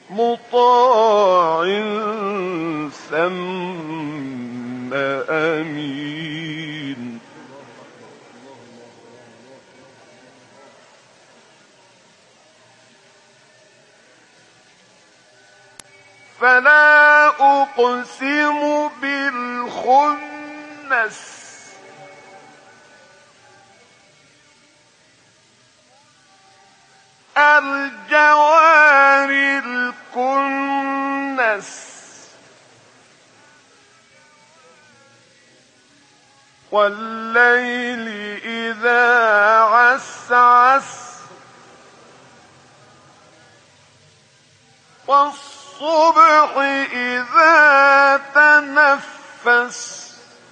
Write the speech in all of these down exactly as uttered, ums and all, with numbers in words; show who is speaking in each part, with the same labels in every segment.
Speaker 1: مطاع ثم أمين. فلا أقسم بالخنس الجوار الكنس والليل إذا عسعس والصبح إذا تنفس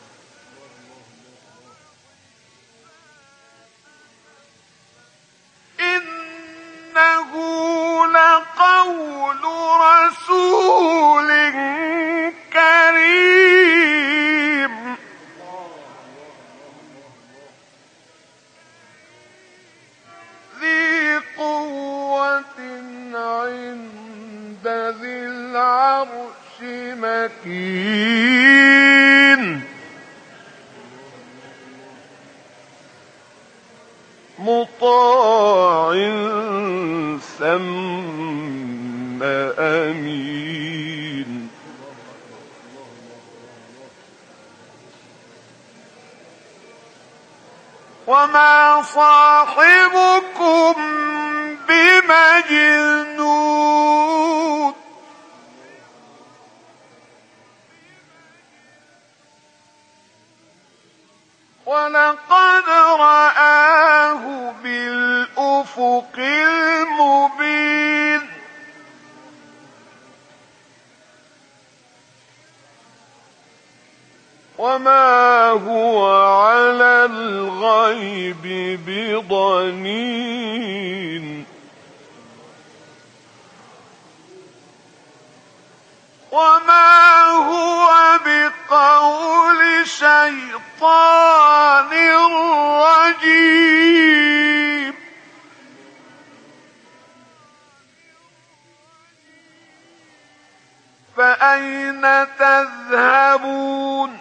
Speaker 1: إنه لقول رسول كريم ذي قوة عند ذي العرش مكين مطاع ثم أمين. وما صاحبكم بمجنون ولقد رآه بالأفق المبين وما هو على الغيب بضنين وما هو بقول شيطان رجيم فأين تذهبون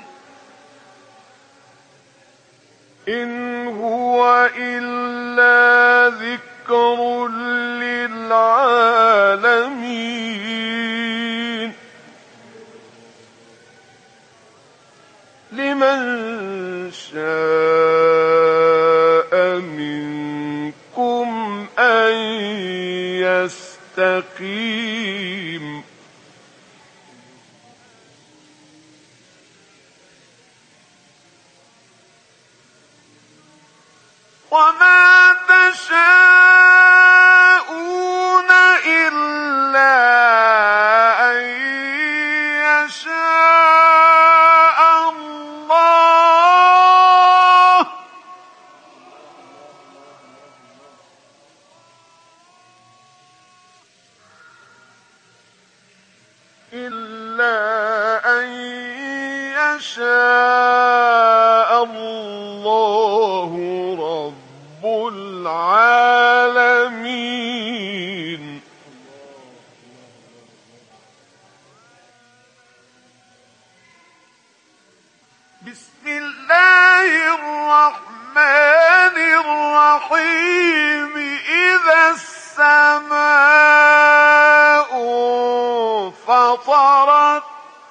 Speaker 1: إن هو إلا ذكر للعالمين لمن شاء منكم أن يستقيم وما تشاءون إلا أن يشاء الله إلا أن يشاء الله رب العالمين. بسم الله الرحمن الرحيم إذا السماء انفطرت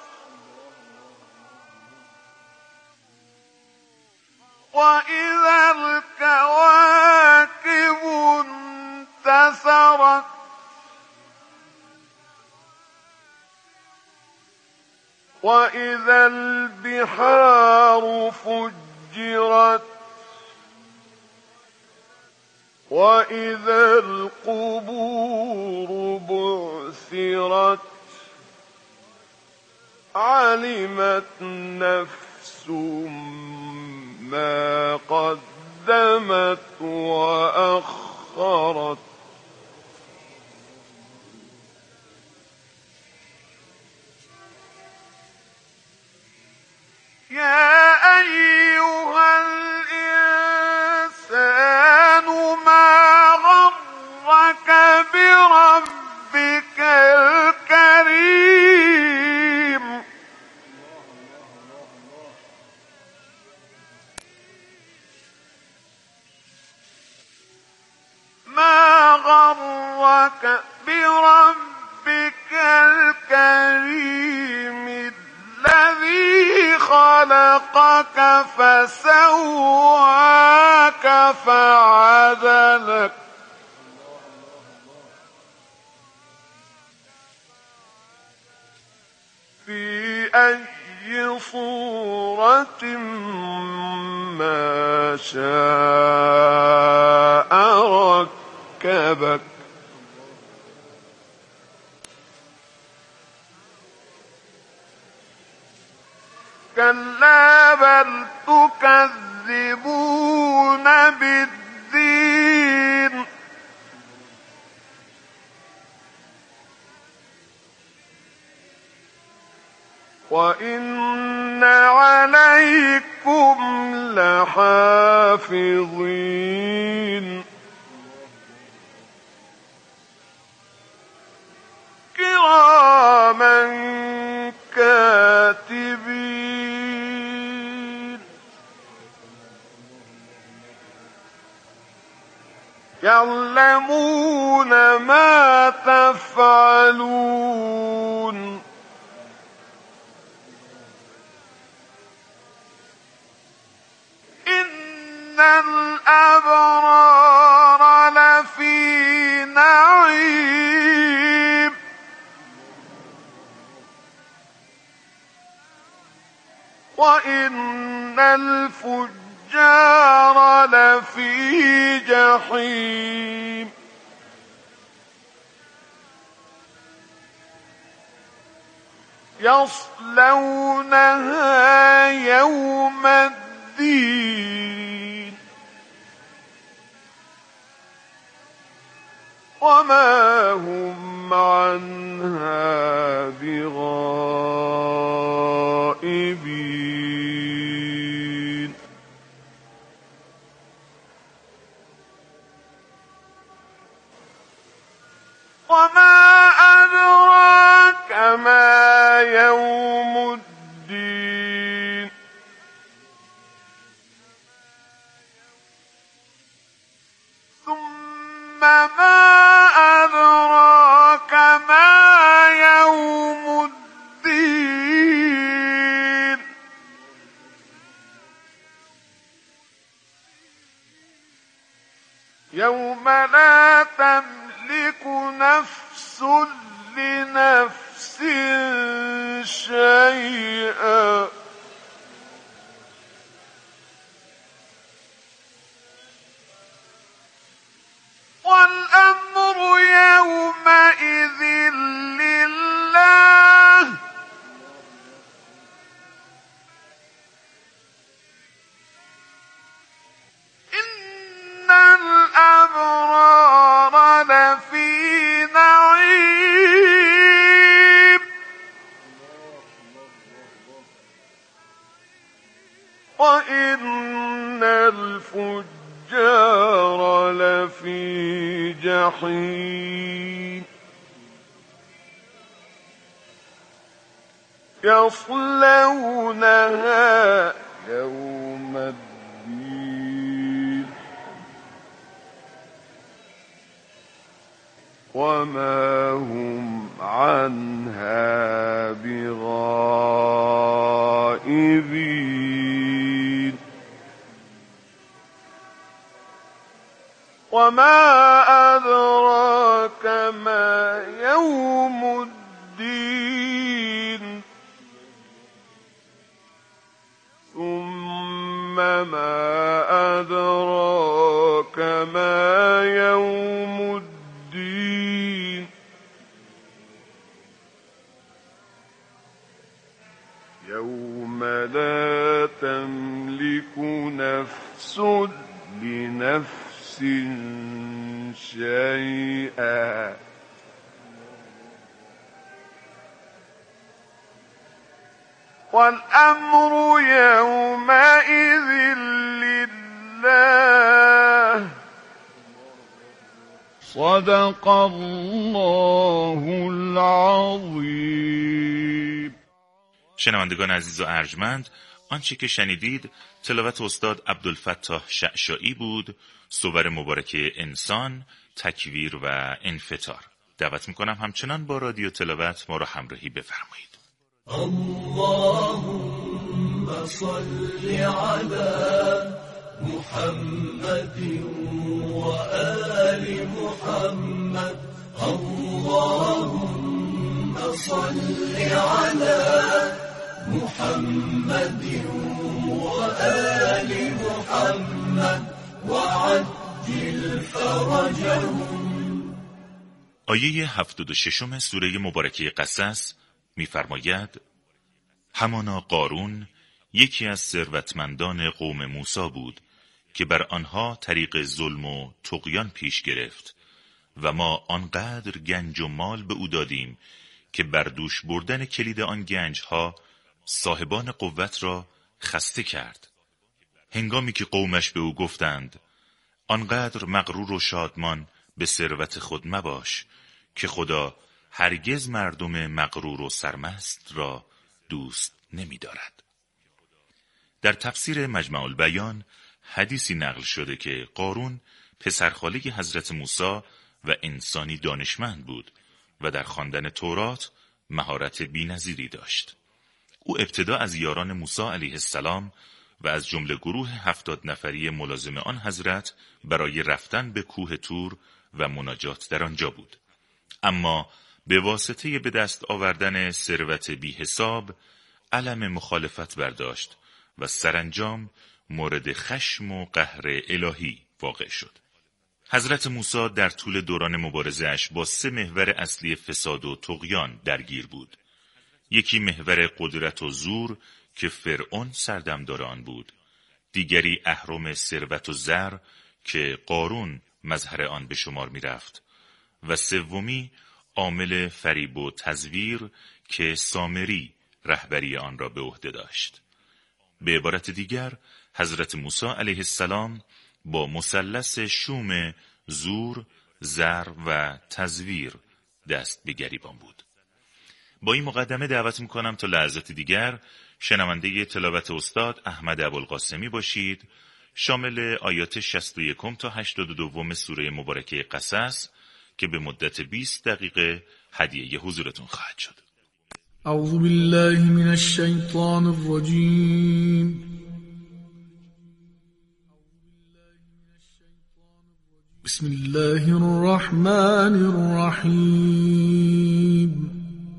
Speaker 1: وإذا الكواكب انتثرت وإذا البحار فجرت وإذا القبور بعثرت علمت نفس ما قدمت وأخرت يا أيها الإنسان ما غرك بربك خلقك فسواك فعدلك في أي صورة ما شاء ركبك كلا بل تكذبون بالدين وإن عليكم لحافظين كراما كاتبين يعلمون ما تفعلون إن الأبرار لفي نعيم وإن الفجار لفي جحيم يصلونها يوم الدين وما هم عنها بغائبين وما أدراك ما يوم الدين ثم ما أدراك ما يوم الدين يوم لا تملك نفس لنفس شيئا والأمر يومئذ لله إن الأبرار لفي نعيم وإن الفجار لفي جحيم يصلونها يوم الدين وما هم عنها بغائبين وما أدراك ما يوم الدين ثم ما أدراك ما يوم الدين يوم لا تملك نفس لنفس شيئا والأمر يومئذ لله صدق الله العظیم.
Speaker 2: شنوندگان عزیز و ارجمند، آنچه که شنیدید تلاوت استاد عبدالفتاح شعشاعی بود، صور مبارکه انسان، تکویر و انفطار. دعوت میکنم همچنان با رادیو تلاوت ما را همراهی بفرمایید.
Speaker 3: اللهم صل على محمد وآل محمد اللهم صل على محمد وآل محمد وعجل فرجهم.
Speaker 2: آیه هفتاد و ششم سوره مبارکه قصص می‌فرماید: همانا قارون یکی از ثروتمندان قوم موسی بود که بر آنها طریق ظلم و طغیان پیش گرفت و ما آنقدر گنج و مال به او دادیم که بر دوش بردن کلید آن گنجها صاحبان قوت را خسته کرد. هنگامی که قومش به او گفتند آنقدر مغرور و شادمان به ثروت خود مباش که خدا هرگز مردم مغرور و سرمست را دوست نمی دارد. در تفسیر مجمع البیان حدیثی نقل شده که قارون پسرخاله حضرت موسی و انسانی دانشمند بود و در خواندن تورات مهارت بی‌نظیری داشت. او ابتدا از یاران موسی علیه السلام و از جمله گروه هفتاد نفری ملازم آن حضرت برای رفتن به کوه تور و مناجات در آنجا بود. اما به واسطه به دست آوردن ثروت بی حساب علم مخالفت برداشت و سرانجام مورد خشم و قهر الهی واقع شد. حضرت موسی در طول دوران مبارزه‌اش با سه محور اصلی فساد و طغیان درگیر بود. یکی محور قدرت و زور که فرعون سردمدار آن بود، دیگری اهرم ثروت و زر که قارون مظهر آن به شمار می رفت و سومی عامل فریب و تزویر که سامری رهبری آن را به عهده داشت. به عبارت دیگر حضرت موسی علیه السلام با مثلث شوم زور، زر و تزویر دست به گریبان بود. با این مقدمه دعوت میکنم تا لحظات دیگر شنونده تلاوت استاد احمد ابوالقاسمی باشید، شامل آیات شصت و یک تا هشتاد و دو سوره مبارکه قصص که به مدت بیست دقیقه هدیه حضورتون خواهد شد.
Speaker 4: اعوذ بالله من الشیطان الرجیم. بسم الله الرحمن الرحیم.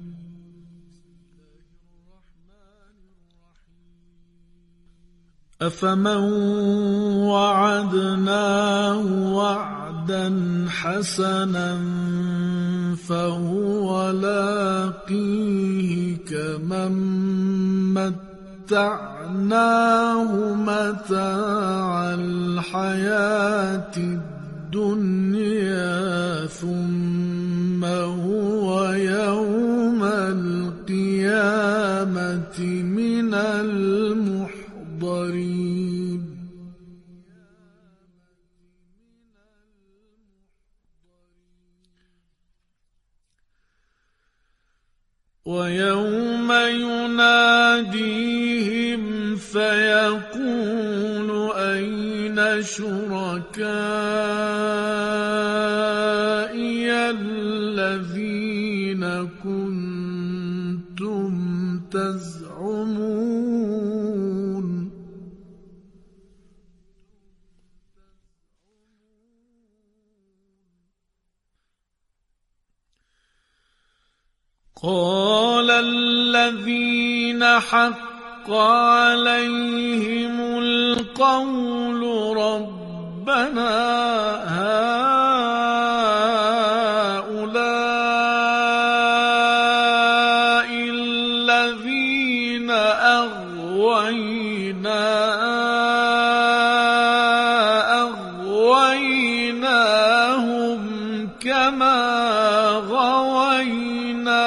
Speaker 4: أفمن وعدناه وعدا حسنا فهو لاقيه كمن متعناه متاع الحياة الدنيا ثم هو يوم القيامة من المحضرين. ويوم يناديهم فيقول أين شركائي الذين كنتم تزعمون. قال الذين حق عليهم القول ربنا هؤلاء الذين أغوينا أغويناهم كما غوينا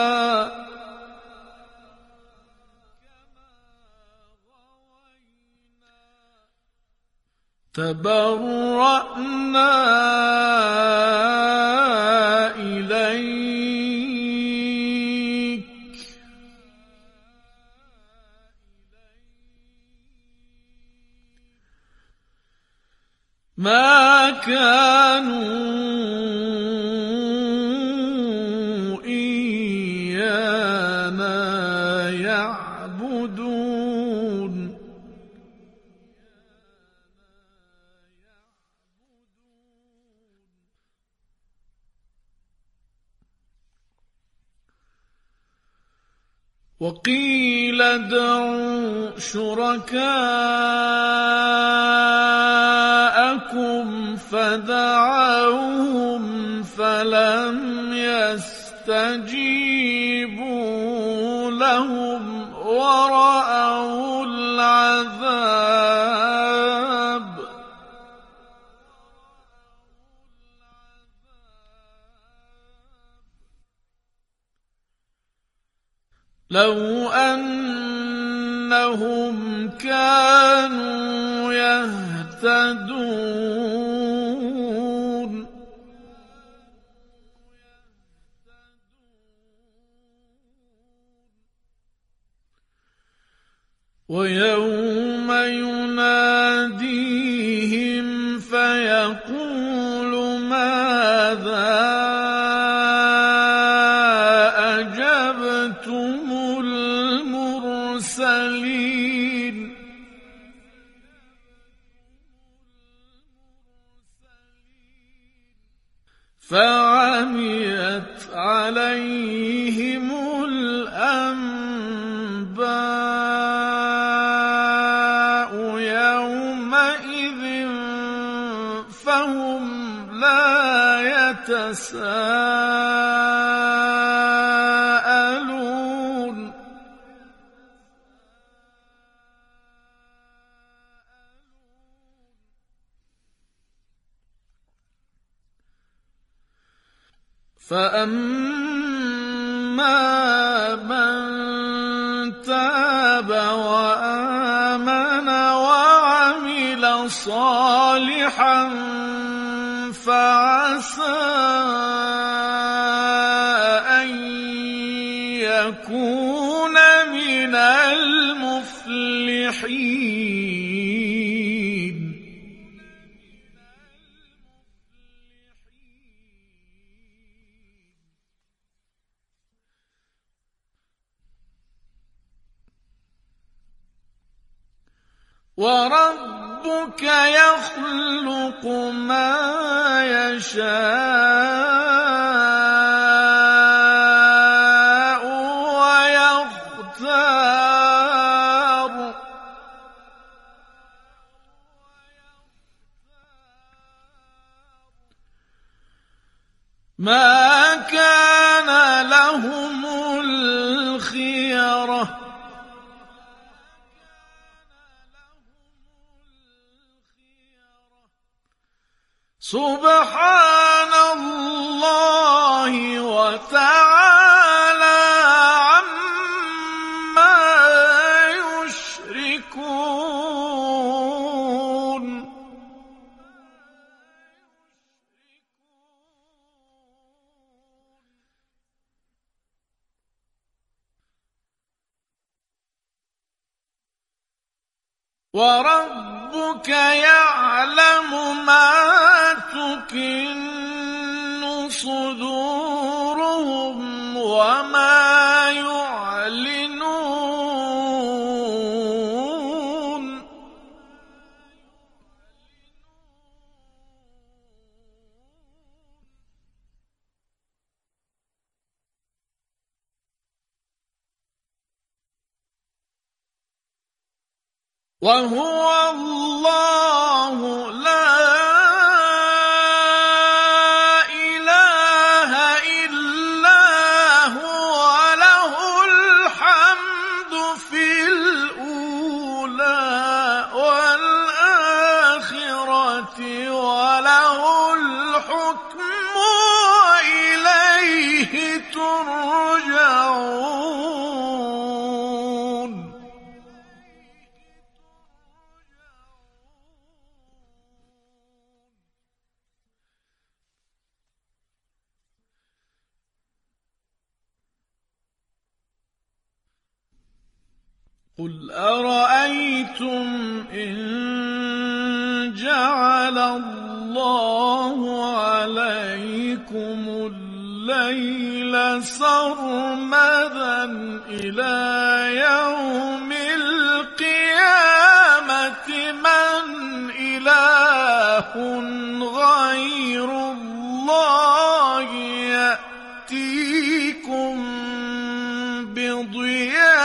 Speaker 4: تبرأنا إليك ما كانوا إيانا يعبدون. وقيل ادعوا شركاءكم فدعوهم فلم يستجيبوا لهم ورأوا العذاب لو أنهم كانوا يهتدون ويوم يناديهم فيقول ماذا أجبتم المرسلين فعميت عليهم الأنباء يومئذ فهم لا يتساءلون فأما من تاب وآمن وعمل صالحا فعسى أن يكون من المفلحين وربك يخلق ما يشاء ويختار ما كان لهم الخيرة سبحان الله وتعالى عما يشركون وربك يعلم ما تكن صدورهم وما يعلنون وهو الله لا إله إلا هو له الحمد في الأولى والآخرة وله الحكم وإليه ترجعون قل أرأيتم إن جعل الله عليكم الليل سرمدا إلى يوم القيامة من إله غير الله يأتيكم بضياء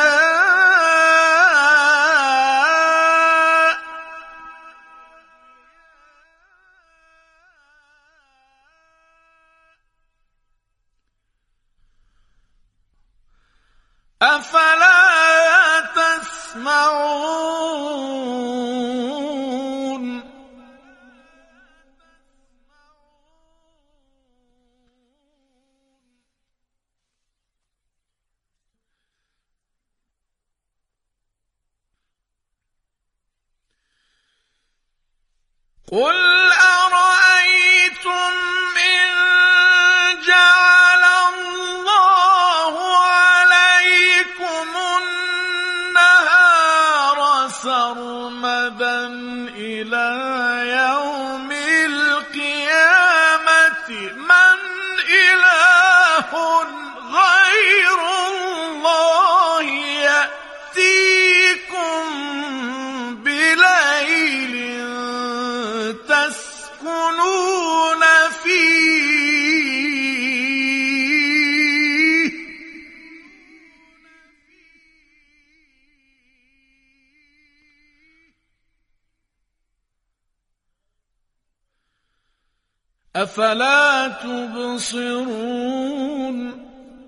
Speaker 4: تسمعون قل أرأيتم إن جعل الله عليكم النهار سرمدا إلى يوم القيامة من إله غير الله يأتيكم بليل تسكنون فيه أفلا تبصرون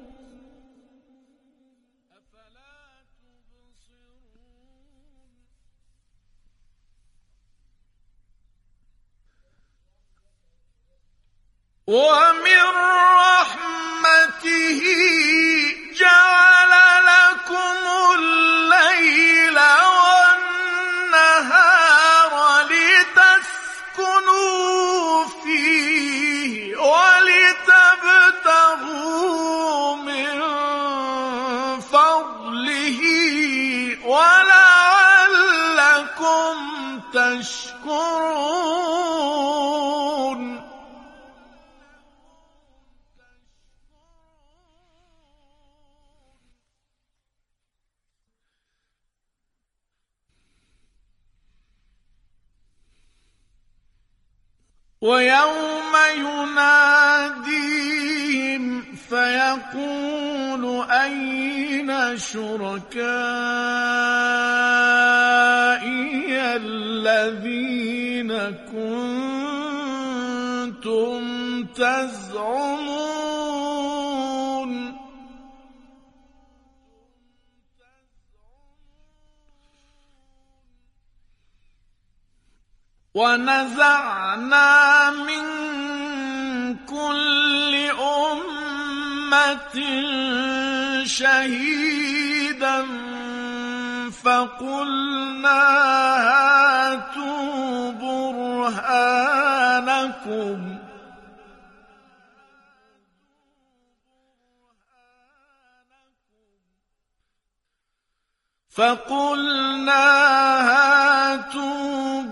Speaker 4: ومن رحمته جعل لكم الليل والنهار لتسكنوا فيه ولتبتغوا من فضله ولعلكم تشكرون ويوم يناديهم فيقول أين شركائي الذين كنتم تزعمون ونزعنا من كل أمة شهيدا فقلنا هاتوا برهانكم فقلنا هاتوا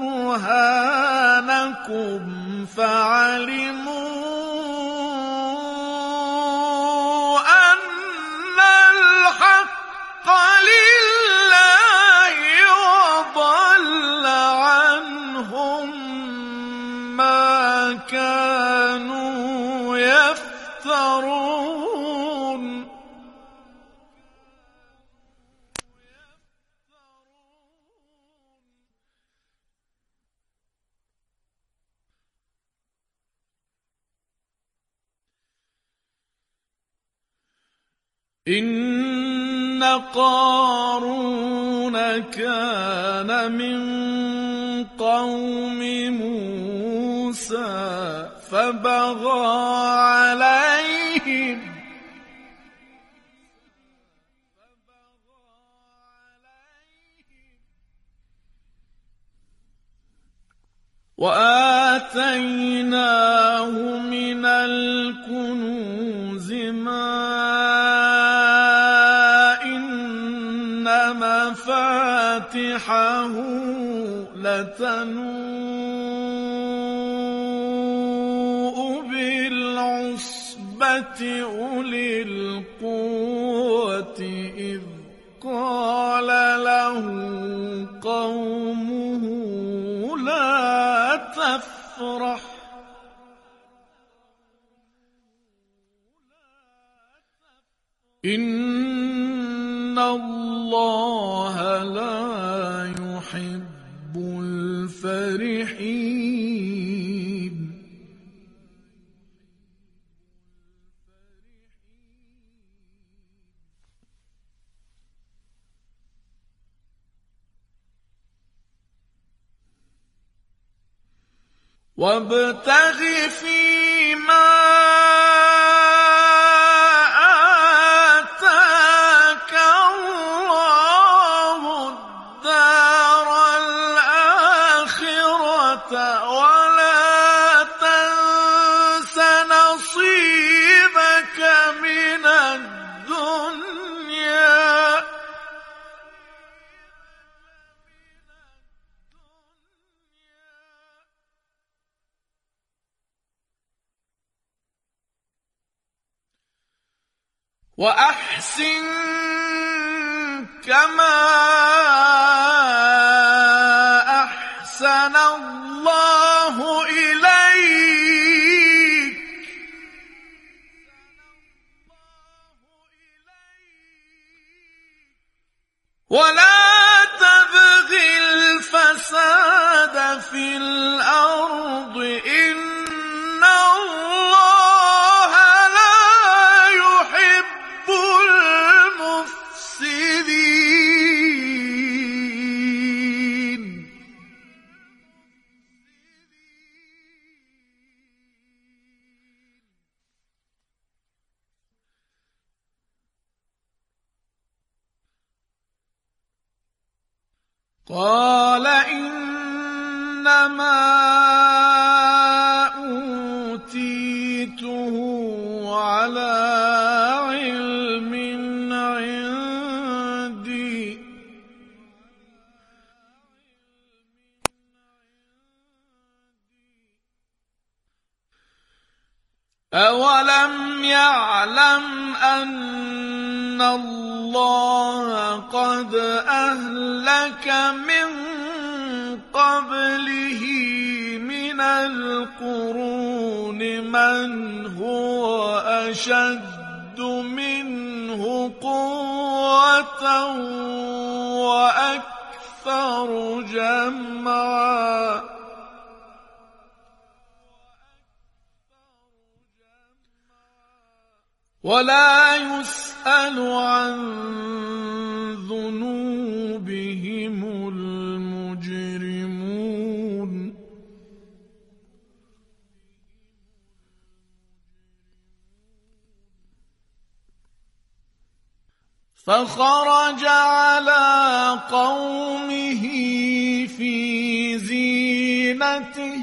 Speaker 4: برهانكم فعلموا أن الحق لله وضل عنهم ما كانوا يفترون إن قارون كان من قوم موسى فبغى عليهم وآتيناه من الكنوز ما مفاتحه لتنوء بالعصبة أولي القوة إذ قال له قومه لا تفرح إن الله لا يحب الفرحين وابتغ فيما آتاك الله الدار الآخرة ولا تنس نصيبك من الدنيا وأحسن كما أحسن الله إليك ولا تبغ الفساد في الأرض إن الله لا يحب المفسدين قال إنما أوتيته على علم عندي أولم يعلم أن الله قد أهلك من قبله من القرون من هو أشد منه قوة وأكثر جمعا ولا يسأل عن ذنوبهم المجرمون فخرج على قومه في زينته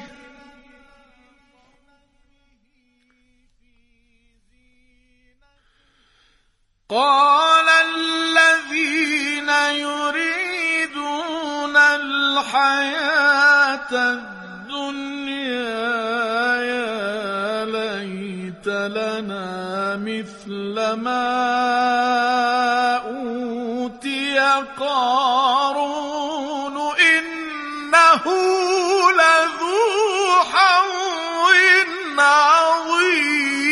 Speaker 4: قال الذين يريدون الحياة الدنيا يا ليت لنا مثل ما أوتي قارون إنه لذو حظ عظيم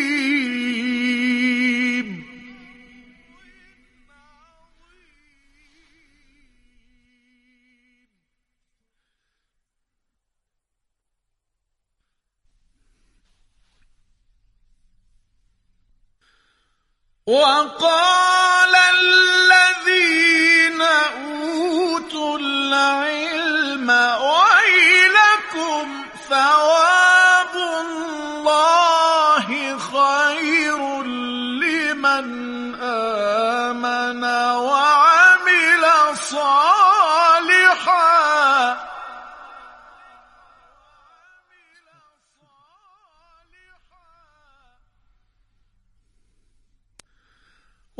Speaker 4: وقال الذين أوتوا العلم ويلكم ثواب الله خير لمن آمن